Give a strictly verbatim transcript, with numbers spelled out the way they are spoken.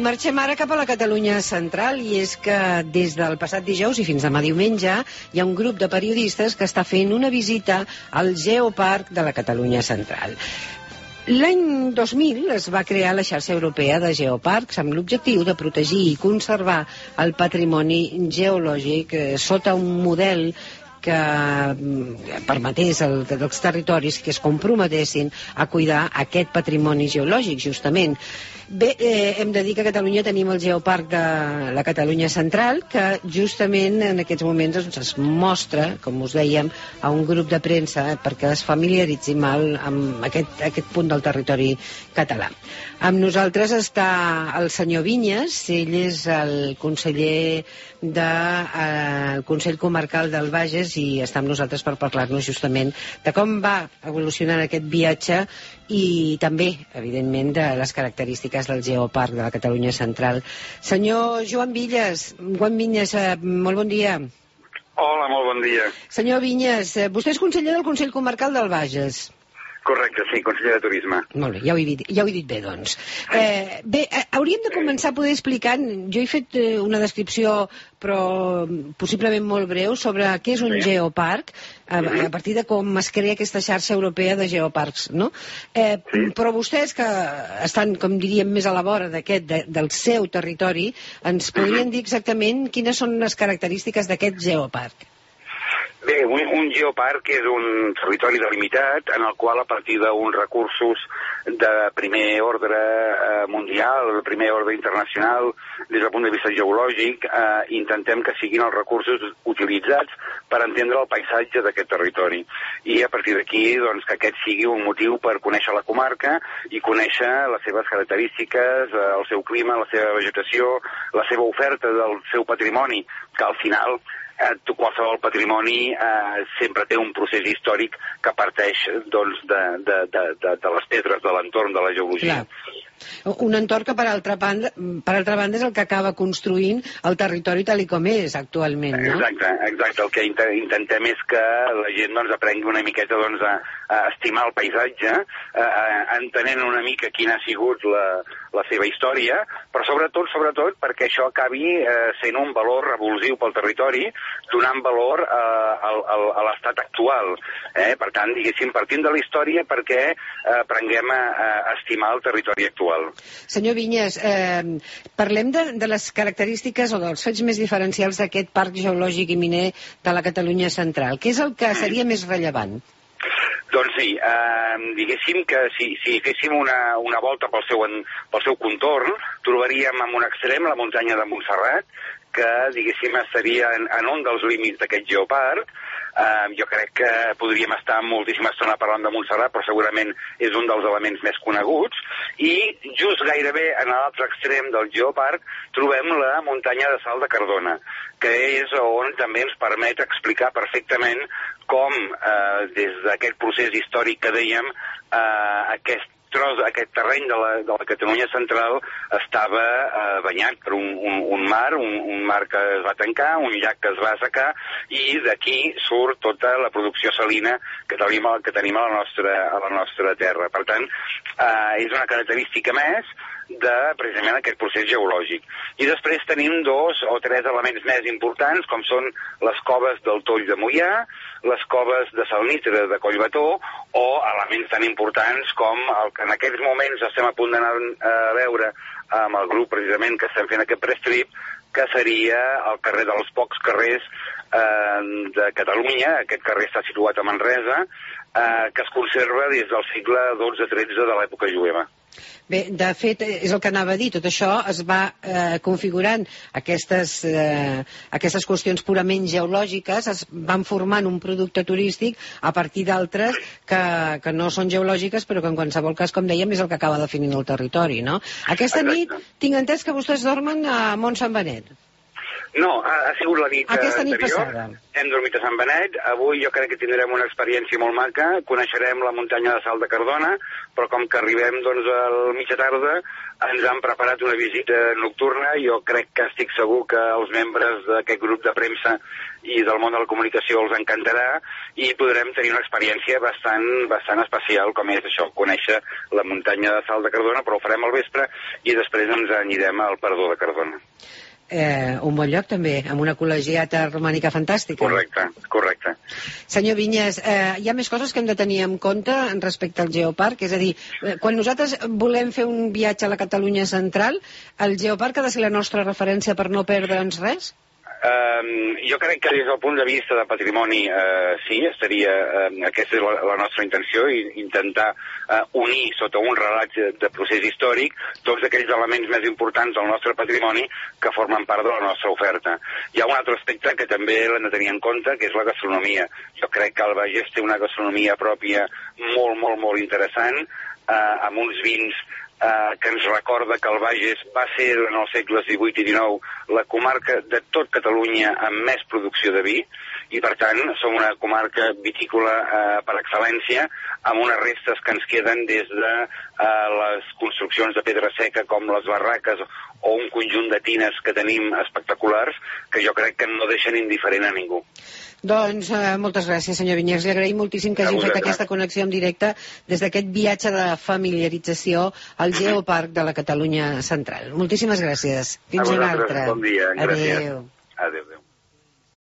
marxem ara cap a la Catalunya central, i és que des del passat dijous i fins demà diumenge hi ha un grup de periodistes que està fent una visita al Geoparc de la Catalunya central. L'any dos mil es va crear la xarxa europea de geoparcs amb l'objectiu de protegir i conservar el patrimoni geològic eh, sota un model que permetés als territoris que es comprometessin a cuidar aquest patrimoni geològic, justament. Bé, eh, hem de dir que a Catalunya tenim el Geoparc de la Catalunya Central, que justament en aquests moments doncs, es mostra, com us dèiem, a un grup de premsa eh, perquè es familiaritzi mal amb aquest, aquest punt del territori català. Amb nosaltres està el senyor Vinyes, ell és el conseller del eh, Consell Comarcal del Bages i està amb nosaltres per parlar-nos justament de com va evolucionant aquest viatge i també, evidentment, de les característiques del Geoparc de la Catalunya Central. Senyor Joan Vinyes, Joan Vinyes, eh, molt bon dia. Hola, molt bon dia. Senyor Vinyes, eh, vostè és conseller del Consell Comarcal del Bages. Correcte, sí, conseller de Turisme. Molt bé, ja ho he dit, ja ho he dit bé, doncs. Eh, bé, eh, hauríem de començar a poder explicar, jo he fet eh, una descripció, però possiblement molt breu, sobre què és un sí. geoparc, a, a partir de com es crea aquesta xarxa europea de geoparcs, no? Eh, sí. Però vostès, que estan, com diríem, més a la vora d'aquest, de, del seu territori, ens podrien dir exactament quines són les característiques d'aquest geoparc? Bé, un, un geoparc és un territori delimitat en el qual a partir d'uns recursos de primer ordre eh, mundial, de primer ordre internacional, des del punt de vista geològic, eh, intentem que siguin els recursos utilitzats per entendre el paisatge d'aquest territori. I a partir d'aquí, doncs, que aquest sigui un motiu per conèixer la comarca i conèixer les seves característiques, eh, el seu clima, la seva vegetació, la seva oferta del seu patrimoni, que al final Eh, qualsevol patrimoni eh, sempre té un procés històric que parteix doncs, de, de, de, de, de les pedres de l'entorn de la geologia. Clar. Un entorn que, per altra banda, per altra banda, és el que acaba construint el territori tal i com és actualment, no? Exacte, exacte. El que intentem és que la gent doncs, aprengui una miqueta doncs, a, a estimar el paisatge, a, a, entenent una mica quina ha sigut la, la seva història, però sobretot, sobretot perquè això acabi eh, sent un valor revulsiu pel territori, donant valor a, a, a, a l'estat actual. Eh? Per tant, diguéssim, partint de la història perquè eh, aprenguem a, a estimar el territori actual. Senyor Vinyes, eh, parlem de, de les característiques o dels fets més diferencials d'aquest parc geològic i miner de la Catalunya Central. Què és el que seria més rellevant? Doncs sí, eh, diguéssim que si, si féssim una, una volta pel seu, pel seu contorn, trobaríem en un extrem la muntanya de Montserrat, que, diguéssim, estaria en, en un dels límits d'aquest geoparc. Uh, jo crec que podríem estar moltíssima estona parlant de Montserrat, però segurament és un dels elements més coneguts. I just gairebé en l'altre extrem del geoparc trobem la muntanya de Sal de Cardona, que és on també ens permet explicar perfectament com, uh, des d'aquest procés històric que dèiem, uh, aquest tros, aquest terreny de la, de la Catalunya Central estava eh, banyat per un, un, un mar, un, un mar que es va tancar, un llac que es va assecar, i d'aquí surt tota la producció salina que tenim, que tenim a, la nostra, a la nostra terra. Per tant, eh, és una característica més de, precisament, aquest procés geològic. I després tenim dos o tres elements més importants, com són les coves del Toll de Moià, les coves de Salnitre de Collbató, o elements tan importants com el que en aquests moments estem a punt d'anar a veure amb el grup, precisament, que estem fent aquest prestrip, que seria el carrer dels Pocs Carrers eh, de Catalunya. Aquest carrer està situat a Manresa, eh, que es conserva des del segle dotze tretze de l'època jueva. Bé, de fet, és el que anava a dir, tot això es va eh, configurant, aquestes, eh, aquestes qüestions purament geològiques es van formant un producte turístic a partir d'altres que, que no són geològiques, però que en qualsevol cas, com dèiem, és el que acaba definint el territori, no? Aquesta nit tinc entès que vostès dormen a Mont Sant Benet. No, ha, ha sigut la nit Aquesta nit anterior. passada. Hem dormit a Sant Benet. Avui jo crec que tindrem una experiència molt maca. Coneixerem la muntanya de Salt de Cardona, però com que arribem doncs, a mitja tarda ens han preparat una visita nocturna. Jo crec que estic segur que els membres d'aquest grup de premsa i del món de la comunicació els encantarà i podrem tenir una experiència bastant, bastant especial, com és això, conèixer la muntanya de Salt de Cardona, però ho farem al vespre i després ens anirem al Perdó de Cardona. Eh, un bon lloc també, amb una col·legiata romànica fantàstica. Correcte, correcte. Senyor Vinyes, eh, hi ha més coses que hem de tenir en compte respecte al Geoparc? És a dir, eh, quan nosaltres volem fer un viatge a la Catalunya central, el Geoparc ha de ser la nostra referència per no perdre'ns res? Um, jo crec que des del punt de vista de patrimoni uh, sí, estaria, uh, aquesta és la, la nostra intenció, i intentar uh, unir sota un relat de, de procés històric tots aquells elements més importants del nostre patrimoni que formen part de la nostra oferta. Hi ha un altre aspecte que també l'hem de tenir en compte, que és la gastronomia. Jo crec que el Bages té una gastronomia pròpia molt, molt, molt interessant, uh, amb uns vins Uh, que ens recorda que el Bages va ser en els segles divuit i dinou la comarca de tot Catalunya amb més producció de vi, i per tant som una comarca vitícola uh, per excel·lència, amb unes restes que ens queden des de uh, les construccions de pedra seca com les barraques o un conjunt de tines que tenim espectaculars que jo crec que no deixen indiferent a ningú. Doncs eh, moltes gràcies, senyor Vinyes. Li agraïm moltíssim que hagi fet aquesta connexió en directe des d'aquest viatge de familiarització al Geoparc de la Catalunya Central. Moltíssimes gràcies. Fins una altra. Bon dia. Gràcies. Adéu.